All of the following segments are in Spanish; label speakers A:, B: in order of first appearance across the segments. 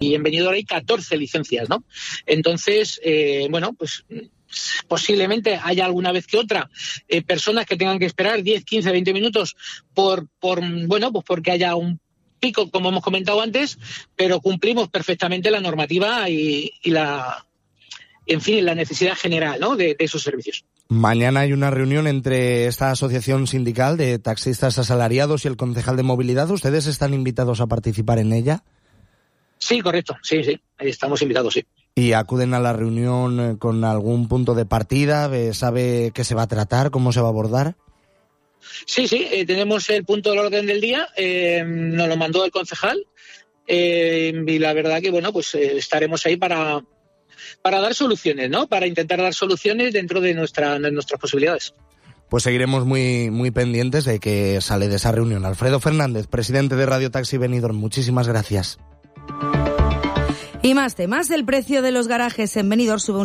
A: y en Benidorm hay 14 licencias, ¿no? Entonces, pues posiblemente haya alguna vez que otra personas que tengan que esperar 10, 15, 20 minutos pues porque haya un pico, como hemos comentado antes, pero cumplimos perfectamente la normativa y la necesidad general, ¿no?, de esos servicios.
B: Mañana hay una reunión entre esta asociación sindical de taxistas asalariados y el concejal de movilidad. ¿Ustedes están invitados a participar en ella?
A: Sí, correcto. Sí. Estamos invitados, sí.
B: ¿Y acuden a la reunión con algún punto de partida? ¿Sabe qué se va a tratar? ¿Cómo se va a abordar?
A: Sí, tenemos el punto del orden del día. Nos lo mandó el concejal. Y la verdad que, estaremos ahí para dar soluciones, ¿no? Para intentar dar soluciones dentro de nuestras posibilidades.
B: Pues seguiremos muy, muy pendientes de qué sale de esa reunión. Alfredo Fernández, presidente de Radio Taxi Benidorm, muchísimas gracias.
C: Y más temas, el precio de los garajes en Benidorm sube un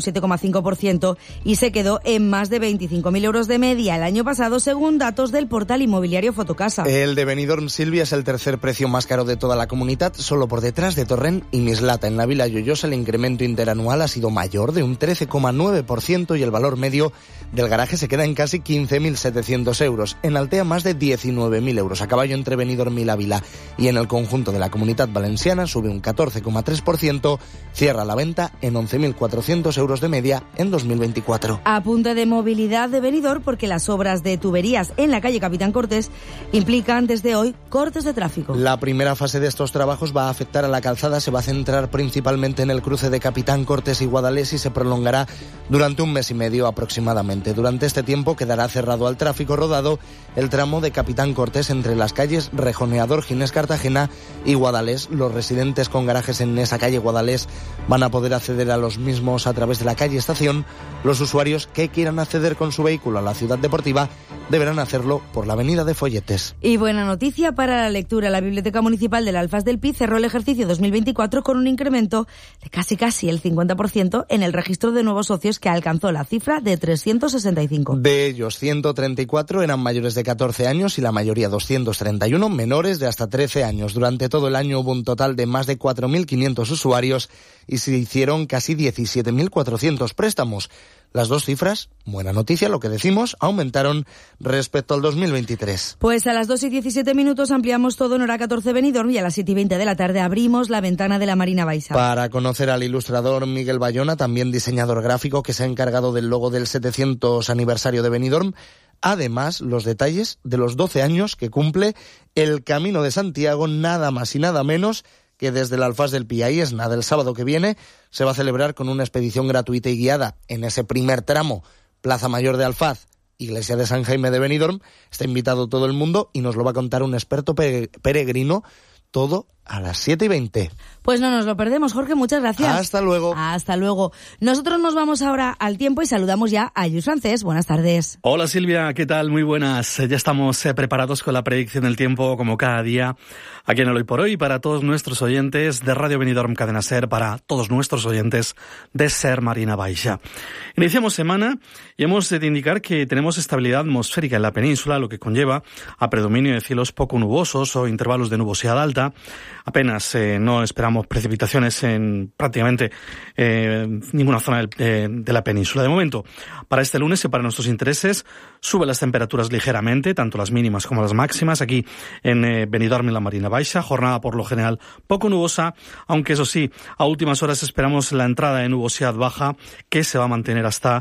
C: 7,5% y se quedó en más de 25.000 euros de media el año pasado, según datos del portal inmobiliario Fotocasa.
B: El de Benidorm, Silvia, es el tercer precio más caro de toda la comunidad, solo por detrás de Torrent y Mislata. En la Vila Lloyosa el incremento interanual ha sido mayor, de un 13,9%, y el valor medio del garaje se queda en casi 15.700 euros. En Altea, más de 19.000 euros. A caballo entre Benidorm y la Vila. Y en el conjunto de la Comunidad Valenciana sube un 14,3%, cierra la venta en 11.400 euros de media en 2024.
C: Apunte de movilidad de Benidorm, porque las obras de tuberías en la calle Capitán Cortés implican desde hoy cortes de tráfico.
B: La primera fase de estos trabajos va a afectar a la calzada, se va a centrar principalmente en el cruce de Capitán Cortés y Guadalés y se prolongará durante un mes y medio aproximadamente. Durante este tiempo quedará cerrado al tráfico rodado el tramo de Capitán Cortés entre las calles Rejoneador, Ginés Cartagena y Guadalés. Los residentes con garajes en esa calle Guadalés van a poder acceder a los mismos a través de la calle Estación. Los usuarios que quieran acceder con su vehículo a la ciudad deportiva deberán hacerlo por la avenida de Folletes.
C: Y buena noticia para la lectura. La Biblioteca Municipal del Alfaz del Pi cerró el ejercicio 2024 con un incremento de casi el 50% en el registro de nuevos socios, que alcanzó la cifra de 365.
B: De ellos, 134 eran mayores de 14 años y la mayoría, 231, menores de hasta 13 años. Durante todo el año hubo un total de más de 4.500 usuarios y se hicieron casi 17.400 préstamos. Las dos cifras, buena noticia, lo que decimos, aumentaron respecto al 2023.
C: Pues a las 2:17 ampliamos todo en hora 14 Benidorm y a las 7:20 de la tarde abrimos la ventana de la Marina Baixa.
B: Para conocer al ilustrador Miguel Bayona, también diseñador gráfico que se ha encargado del logo del 700 aniversario de Benidorm, además los detalles de los 12 años que cumple el Camino de Santiago, nada más y nada menos que desde el Alfaz del Pi a Iesna. Del sábado que viene se va a celebrar con una expedición gratuita y guiada en ese primer tramo, Plaza Mayor de Alfaz, Iglesia de San Jaime de Benidorm. Está invitado todo el mundo y nos lo va a contar un experto peregrino, todo a las 7:20.
C: Pues no nos lo perdemos, Jorge, muchas gracias.
B: Hasta luego.
C: Hasta luego. Nosotros nos vamos ahora al tiempo y saludamos ya a Lluís Francés. Buenas tardes.
D: Hola Silvia, ¿qué tal? Muy buenas. Ya estamos preparados con la predicción del tiempo, como cada día, aquí en el Hoy por Hoy, para todos nuestros oyentes de Radio Benidorm Cadena Ser, para todos nuestros oyentes de Ser Marina Baixa. Iniciamos semana y hemos de indicar que tenemos estabilidad atmosférica en la península, lo que conlleva a predominio de cielos poco nubosos o intervalos de nubosidad alta. Apenas no esperamos precipitaciones en prácticamente ninguna zona de la península. De momento, para este lunes y para nuestros intereses, suben las temperaturas ligeramente, tanto las mínimas como las máximas, aquí en Benidorm y la Marina Baixa. Jornada por lo general poco nubosa, aunque eso sí, a últimas horas esperamos la entrada de nubosidad baja, que se va a mantener hasta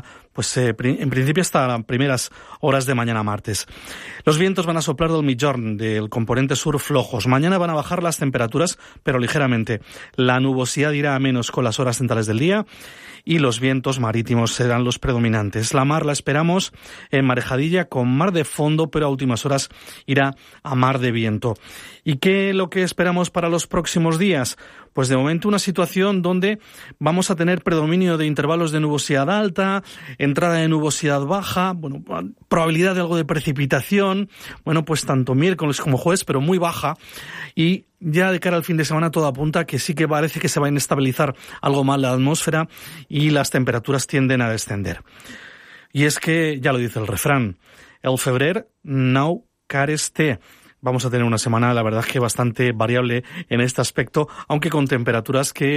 D: en principio hasta las primeras horas de mañana martes. Los vientos van a soplar del migjorn, del componente sur, flojos. Mañana van a bajar las temperaturas, pero ligeramente. La nubosidad irá a menos con las horas centrales del día y los vientos marítimos serán los predominantes. La mar la esperamos en marejadilla con mar de fondo, pero a últimas horas irá a mar de viento. ¿Y qué es lo que esperamos para los próximos días? Pues de momento una situación donde vamos a tener predominio de intervalos de nubosidad alta, entrada de nubosidad baja, probabilidad de algo de precipitación, pues tanto miércoles como jueves, pero muy baja. Y ya de cara al fin de semana todo apunta a que sí que parece que se va a inestabilizar algo más la atmósfera y las temperaturas tienden a descender. Y es que, ya lo dice el refrán, el febrer no cares té. Vamos a tener una semana, la verdad, que bastante variable en este aspecto, aunque con temperaturas que